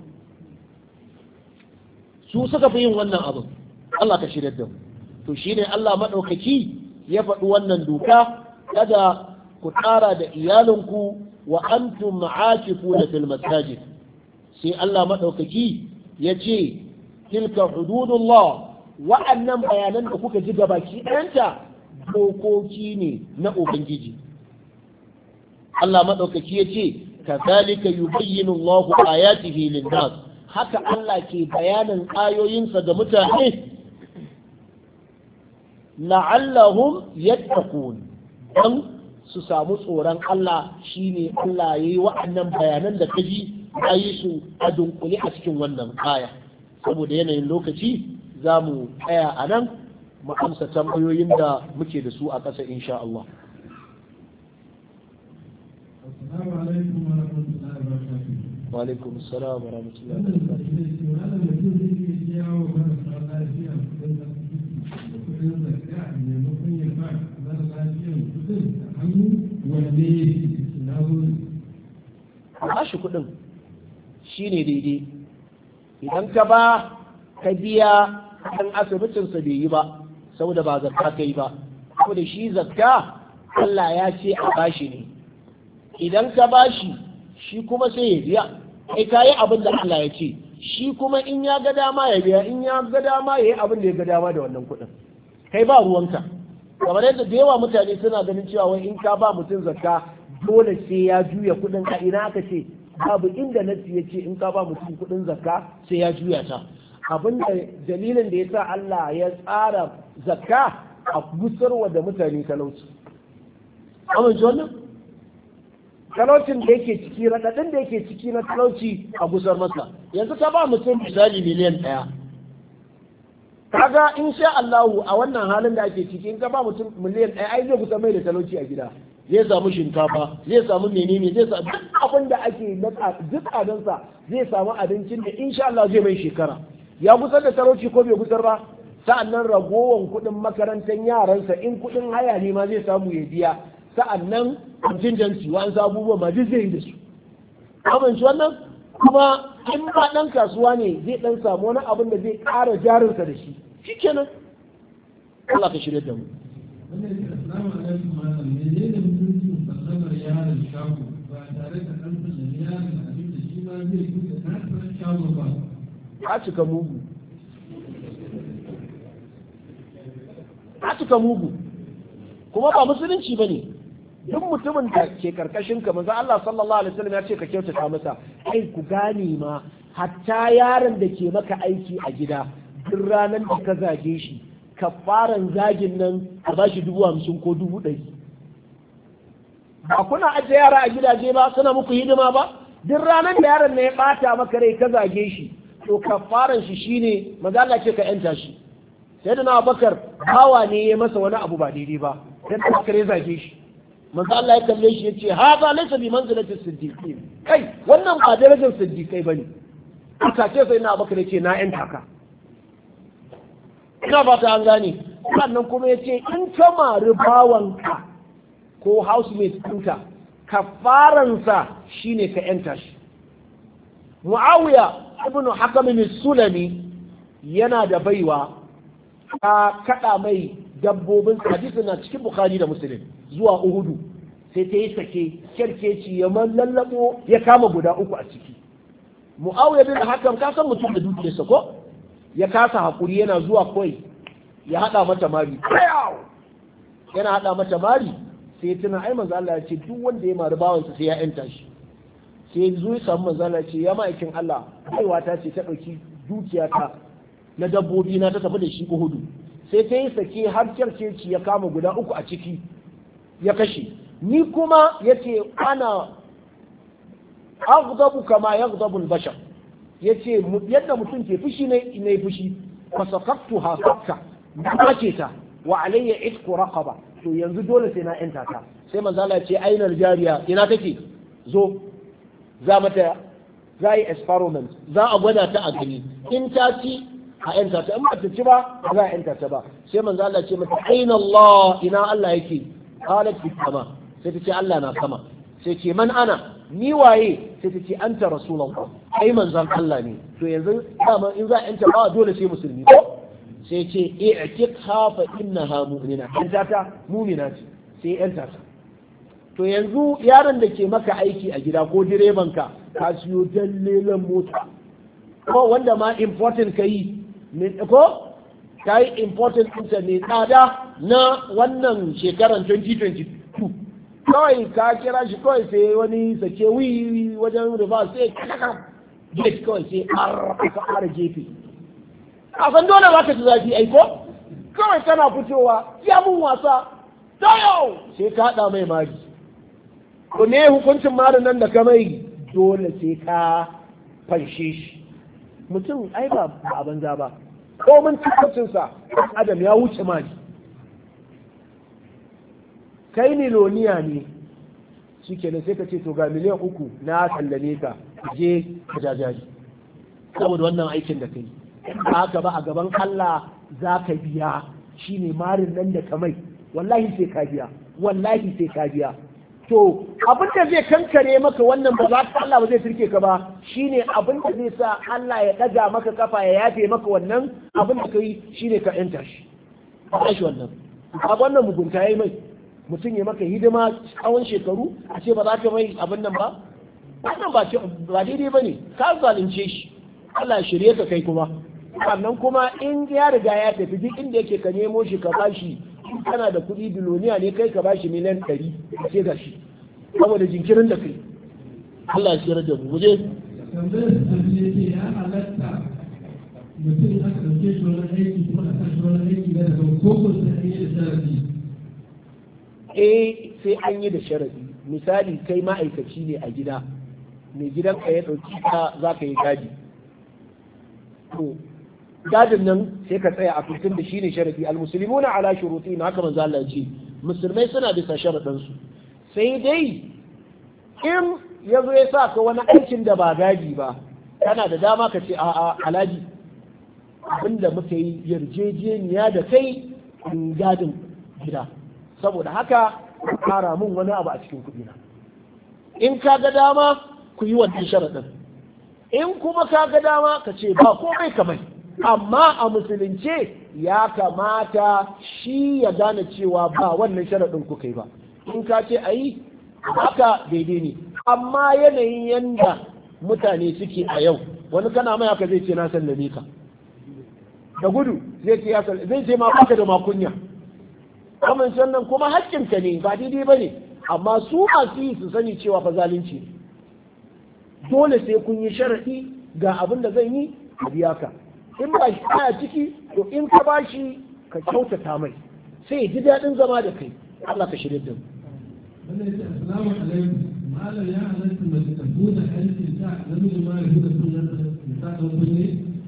su suka fi yin wannan abin. Allah ka shirya da mu. to shine Allah maɗaukaki ya faɗi wannan doka, kada ku tsara da iyalinku wa antum ma'akifuna fil masajid. sai Allah maɗaukaki ya ce tilka hududullah, wa'annan bayanan da kuka ji gabaki ɗayanta dokoki ne na Ubangiji. Allah maɗaukaki ya ce kazalika yubayyinu Allahu ayatihi lin-nas, haka Allah ke bayanin ayoyinsa ga mutane la'allahum yattaqun, dan su samu tsoron Allah. shine Allah yayi wa'annan bayanan da kaji ayi su a dunkule a cikin wannan aya. saboda yanayin lokaci za mu tsaya a nan mu amsa tambayoyin da muke da su a ƙasa insha Allah. Assalamu alaikum wa rahmatullahi wa barakatuh. Wa alaikum assalam wa rahmatullahi wa barakatuh. Ba shi kuɗin shi ne daidai. Idan ka ba ka biya kan asibitinsa bai yi ba, saboda ba zakka ka yi ba, saboda shi zakka Allah ya ce a bashi ne. Idan ka bashi shi kuma sai ya biya, kai ka yi abin da Allah ya ce, shi kuma in ya ga dama ya biya, in ya ga dama ya yi abin da ya ga dama da wannan kuɗin, kai ba ruwanka. kamar yadda da yawa mutane suna ganin cewa wai in ka ba mutum zakka dole sai ya juya kuɗin, a ina aka ce babu inda nasi ya ce in ka ba mutum kuɗin zakka sai ya juya ta. abin da dalilin da ya sa Allah ya tsara zakka a gusarwa da mutane talauci. amince wannan talaucin da yake ciki, raɗaɗin da yake ciki na talauci a gusar masa. yanzu ka ba mutum misali miliyan ɗaya, kaga in sha Allahu a wannan halin da ake ciki in ka ba mutum miliyan ɗaya ai zai gusar mai da talauci a gida, zai samu shinkafa, zai samu menene, zai samu duk abin da ake duk adansa, zai samu abincin da insha Allah zai mai shekara. ya gusar da talauci ko bai gusar ba? sa'annan ragowan kuɗin makarantar yaransa in kuɗin haya ne ma zai samu ya biya, sa'annan contingency wa an sa abubuwa ma duk zai yi da su. amince wannan kuma in ba ɗan kasuwa ne zai ɗan samu wani abin da zai ƙara jarinsa da shi, shi kenan. Allah ka shirya da mu. Assalamu alaikum malam, menene mutuncin sallamar yaron shago ba tare da ɗan sallami yaron abin da shi ma zai kuka na shago ba? A cika mugu. A cika mugu. Kuma ba musulunci ba ne. Duk mutumin da ke karkashin ka, manzo Allah sallallahu alaihi wasallam ya ce ka kyautata masa. Kai ku gane ma hatta yaron da ke maka aiki a gida duk ranar da ka zage shi kafaran zagin nan a ba shi dubu hamsin ko dubu ɗari. Ba kuna ajiye yara a gidaje ba suna muku hidima ba, duk ranar da yaron na ya ɓata maka rai ka zage shi to kafaran shi shine maza Allah ce ka yanta shi. Sai da na Bakar hawa ne ya masa wani abu ba daidai ba, sai da Bakar ya zage shi. Maza Allah ya kalle shi ya ce ha za laisa bi manzilati siddiqin, kai wannan ba darajar siddiqai bane. Aka ce sai na Bakar ya ce na yanta ka. Ina fata an gane, sannan kuma ya ce in ka mari bawanka ko housemate ɗinka kafaransa shine ka yanta shi. Muawiya ibn Hakam sulami yana da baiwa a kada mai dabbobin hadisi na cikin Bukhari da Muslim zuwa Uhudu, sai ta yi sake kerkeci ya man lallabo ya kama guda uku a ciki. Muawiya bin Hakam ka san mutum da dukiyarsa ko ya kasa hakuri yana zuwa koi ya hada mata mari, yana hada mata mari sai tuna ai manzo Allah ya ce duk wanda ya mari bawansa sai ya yanta shi. Sai zo ya samu manzo Allah ya ce ya ma'aikin Allah baiwa ta ce ta dauki dukiyata na dabbobi na ta tafi da shi Uhudu, sai ta yi sake har kyarkeci ya kama guda uku a ciki ya kashe. Ni kuma yace ana aghdabu kama yaghdabu al-bashar, yace yadda mutum ke fushi ne ne fushi fasakaktu ha sakka na ce ta wa alayya itqu raqaba, to yanzu dole sai na yanta ta. Sai manzo Allah ya ce ainar jariya ina take, zo za mata za yi experiment, za a gwada ta a gani in ta ci a yanta ta, in ba ta ci ba ba za a yanta ta ba. Sai manzo Allah ce mata aina Allah, ina Allah yake, qalat fi sama, sai ta ce Allah na sama. Sai ce man ana, ni waye, sai ta ce anta rasulullah, kai manzon Allah ne. To yanzu dama in za a yanta ba dole sai musulmi ko, sai ce i'tiqha fa innaha mu'mina, yanta ta mu'mina ce, sai yanta ta. To yanzu yaron da ke maka aiki a gida ko direban ka ka siyo dallelan mota ko wanda ma important ka yi ko ka yi important ɗinta mai tsada na wannan shekaran twenty twenty-two, kawai ka kira shi kawai sai wani sake wi wajen reverse sai kakaka gate kawai sai aka ƙara gefe, a san dole ba ka ci zafi aiko, kawai kana fitowa ya mun wasa tayo sai ka haɗa mai mari. Ko ne hukuncin marin nan da ka mai, dole sai ka fanshe shi. Mutum ai ba a banza ba, ko mun cikinsa adam ya wuce mari. Kai miloniya ne shi kenan sai ka ce to ga miliyan uku na sallame ka je ka jajaji saboda wannan aikin da kai, haka ba a gaban Allah za ka biya. Shine marin nan da ka mai, wallahi sai ka biya, wallahi sai ka biya. To abin da zai kankare maka wannan ba za ka Allah ba zai turke ka ba, shine abin da zai sa Allah ya ɗaga maka kafa ya yafe maka wannan abin da kai, shine ka yanta shi a shi wannan. A wannan mugunta yayi mai, mutum ya maka hidima tsawon shekaru a ce ba za ka mai abin nan ba, wannan ba ba daidai bane, ka zalunce shi. Allah ya shirye ka kai kuma, sannan kuma in ya riga ya tafi duk inda yake ka nemo shi ka bashi. Kana da kuɗi biloniya ne kai ka bashi miliyan ɗari sai ga shi saboda jinkirin da kai. Allah ya shirar da mu muje. Tambayar da ne ce ya halatta mutum aka ɗauke shi wani aiki kuma a kan shi wani aiki da daga koko sai an yi da sharadi. Eh sai an yi da sharadi. Misali kai ma'aikaci ne a gida, mai gidan ka ya ɗauki ka za ka yi gadi. To gadin nan sai ka tsaya a fitin da shine sharadi. Al-muslimuna ala shurutihim, haka manzo Allah ya ce musulmai suna bisa sharadin su. Sai dai in yazo ya sa ka wani aikin da ba gadi ba, kana da dama ka ce a'a alaji abinda muka yi yarjejeniya da kai in gadin gida, saboda haka kara mun wani abu a cikin kuɗi na. In ka ga dama ku yi wannan sharadin, in kuma ka ga dama ka ce ba komai kamar. Amma a musulunce ya kamata shi ya gane cewa ba wannan sharaɗin kuka yi ba. In ka ce a yi haka daidai ne, amma yanayin yanda mutane suke a yau, wani kana mai haka zai ce na sallame ka da gudu, zai ce ya zai ce ma baka da makunya. Kamar sannan kuma haƙƙinka ne, ba daidai ba ne, amma su masu yi su sani cewa fa zalunci dole sai kun yi sharaɗi ga abin da zan yi a biya ka. in ba shi baya ciki to in ka ba shi ka kyautata mai sai ji daɗin zama da kai Allah ka shirye da mu. Assalamu alaikum. Malam ya halatta mace ta buɗe hancin ta namiji ma ya buɗe sunan ta ɗan kunne?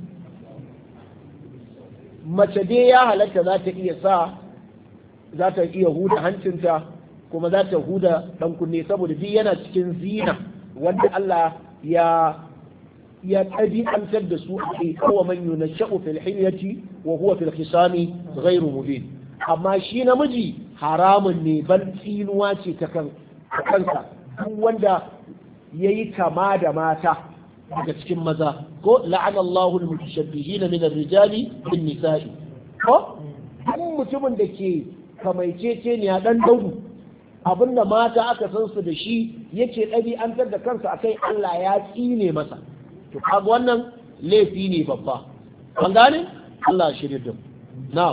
Mace dai ya halatta za ta iya sa za ta iya huda hancinta kuma za ta huda ɗan kunne saboda duk yana cikin zina wanda Allah ya ya ɗabi'antar da su a kai kowa man yunasha'u fil hilyati wa huwa fil khisami ghairu mubin. Amma shi namiji haramun ne ban tsinuwa ce ta kan kansa duk wanda yayi kama da mata daga cikin maza ko la'anallahu al-mutashabbihina min ar-rijali bin nisa'i ko duk mutumin da ke kamaicece ne a dan daudu abinda mata aka san su da shi yake ɗabi'antar da kansa akai Allah ya tsine masa to kaga wannan laifi ne babba an gane Allah shirye da mu na'am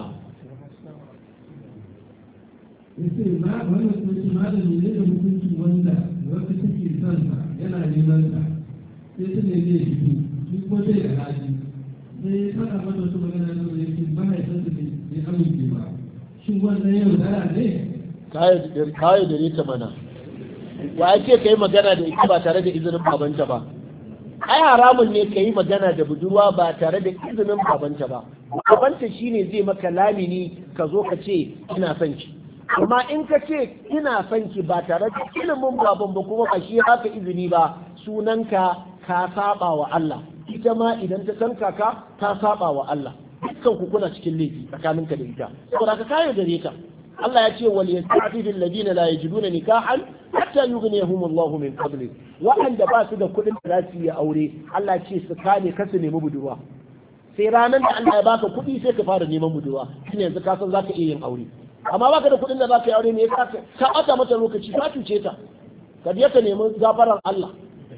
yace ma wannan kuma malami ne da hukunci wanda wanda take son sa yana neman sa sai ta ne zai fito shi ko zai da haji sai ta faɗa mata wasu magana da yake ba ya san da bai amince ba shin wannan yau da ne kayo da rita mana wa ake kai magana da ita ba tare da izinin babanta ba ai haramun ne ka yi magana da budurwa ba tare da izinin babanta ba babanta shine zai maka lamini ka zo ka ce ina son ki amma in ka ce ina son ki ba tare da ilimin baban ba kuma ba shi haka izini ba sunanka ka saba wa Allah ita ma idan ta san ka ta saba wa Allah dukkan ku kuna cikin laifi tsakaninka da ita saboda ka kayo gare ta Allah ya ce wal yasta'fifu alladhina la yajiduna nikahan hatta yughniyahum Allah min fadli wa'anda ba su da kuɗin da za su yi aure Allah ce su kame ka su nemi budurwa sai ranar da Allah ya baka kuɗi sai ka fara neman budurwa shine yanzu ka san zaka iya yin aure amma baka da kuɗin da zaka yi aure ne ka ka ɓata mata lokaci ka cuce ta ka je ka nemi gafarar Allah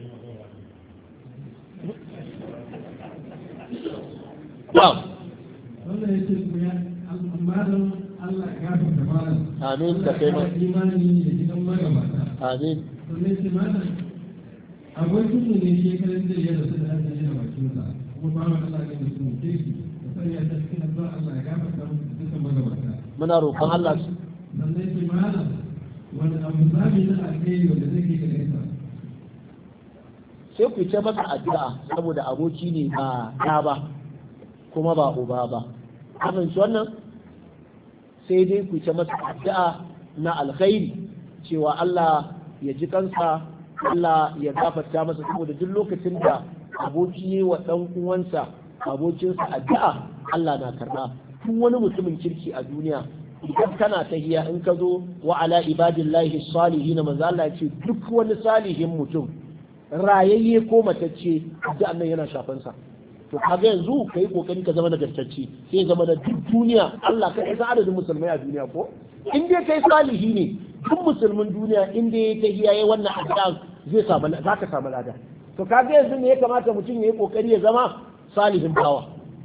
wannan yake kuma amma don Allah ya gafarta malam amin da kai ma imani da gidan magabata amin wannan ce malam abokin mu ne shekaran da ya rasu da aka yi a bakin sa kuma ba Allah ne da su ke shi da sai ya tafi addu'a Allah ya gafarta mu dukkan magabata muna roƙon Allah su sannan ce malam wani abu zabi na alheri wanda zai ke gare sa sai ku ce masa addu'a saboda aboki ne ba ɗa ba kuma ba uba ba abin wannan sai dai ku ce masa addu'a na alkhairi cewa Allah ya ji kansa Allah ya gafarta masa saboda duk lokacin da aboki ne wa dan uwansa abokinsa addu'a Allah na karba duk wani mutumin kirki a duniya idan kana tahiya in ka zo wa ala ibadillahi salihin manzo Allah ya ce duk wani salihin mutum rayayye ko matacce addu'an nan yana shafan sa to kaga yanzu kai kokari ka zama nagartacce sai zama da duk duniya Allah kai san adadin musulmai a duniya ko in dai kai salihi ne duk musulmin duniya in dai ta hiyaye wannan addu'a zai samu za ka samu lada to kaga yanzu ne ya kamata mutum ya yi kokari ya zama salihin bawa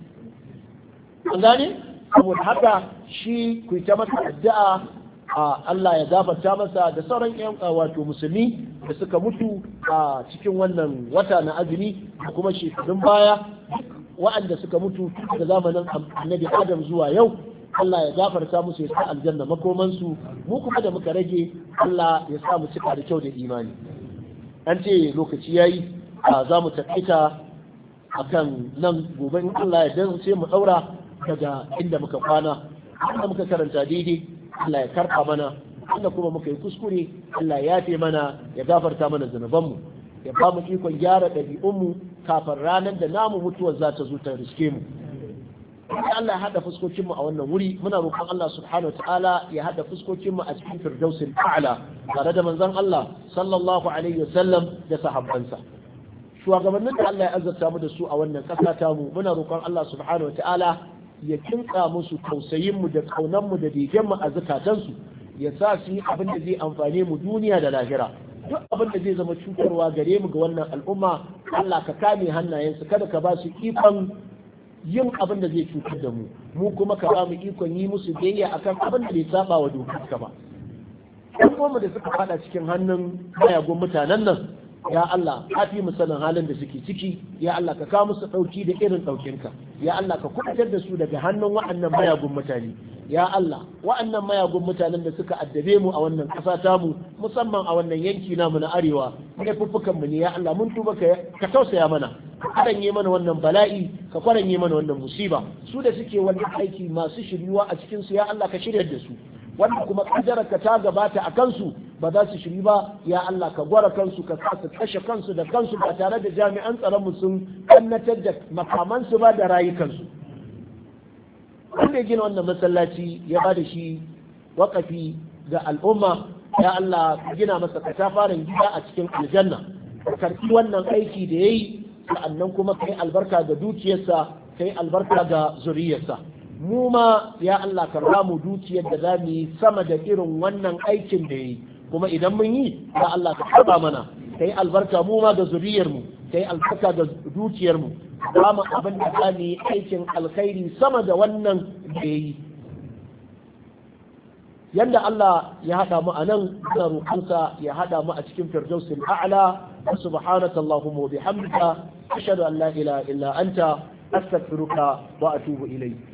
an gane saboda haka shi ku ta masa addu'a a Allah ya gafarta masa da sauran yan wato musulmi da suka mutu a cikin wannan wata na azumi da kuma shekarun baya wa'anda suka mutu da zamanin annabi Adam zuwa yau Allah ya gafarta musu ya sa aljanna makomansu mu kuma da muka rage Allah ya sa mu cika da kyau da imani an ce lokaci yayi za mu takaita akan nan gobe in Allah ya dan sai mu daura daga inda muka kwana inda muka karanta daidai Allah ya karɓa mana inda kuma muka yi kuskure Allah ya yafe mana ya gafarta mana zunubanmu ya ba mu ikon gyara ɗabi'unmu kafin ranar da namu mutuwar za ta zo ta riske mu Allah ya haɗa fuskokinmu a wannan wuri muna roƙon Allah subhanahu wa ta'ala ya haɗa fuskokinmu a cikin firdausil a'la tare da manzon Allah sallallahu alaihi wa sallam da sahabbansa shugabannin da Allah ya azurta mu da su a wannan ƙasa ta mu muna roƙon Allah subhanahu wa ta'ala ya kinka musu tausayin mu da kaunan mu da begen mu a zakatansu ya sa su yi abin da zai amfane mu duniya da lahira duk abin da zai zama cutarwa gare mu ga wannan al'umma Allah ka kame hannayensu kada ka ba su ikon yin abin da zai cutar da mu mu kuma ka ba mu ikon yi musu biyayya akan abin da bai saba wa dokar ka ba ɗan uwanmu da suka fada cikin hannun mayagun mutanen nan ya Allah ka fi mu sanin halin da suke ciki ya Allah ka kawo musu dauki da irin daukinka ya Allah ka kubutar da su daga hannun wa'annan mayagun mutane ya Allah wa'annan mayagun mutanen da suka addabe mu a wannan ƙasa tamu musamman a wannan yanki namu na arewa laifuffukan mu ne ya Allah mun tuba ka ka tausaya mana ka kwaranye mana wannan bala'i ka kwaranye mana wannan musiba su da suke wannan aiki masu shiryuwa a cikin su ya Allah ka shiryar da su wanda kuma kaddarar ka ta gabata a kansu ba za su shiri ba ya Allah ka gwara kansu ka sa su kashe kansu da kansu ba tare da jami'an tsaron mu sun kannatar da makamansu ba da rayukansu wanda ya gina wannan masallaci ya ba da shi wakafi ga al'umma ya Allah ka gina masa katafaren gida a cikin aljanna ka karɓi wannan aiki da yayi sa'annan kuma kai albarka ga dukiyarsa kai albarka ga zuriyarsa mu ma ya Allah ka mu dukiyar da za mu yi sama da irin wannan aikin da yayi kuma idan mun yi ya Allah ka karba mana kai albarka mu ma ga zuriyar mu kai albarka ga dukiyar mu ba mu abin da za mu yi aikin alkhairi sama da wannan da yayi yanda Allah ya hada mu anan da roƙonsa ya hada mu a cikin firdausil a'la subhanaka allahumma wa bihamdika ashhadu an la ilaha illa anta astaghfiruka wa atubu ilayk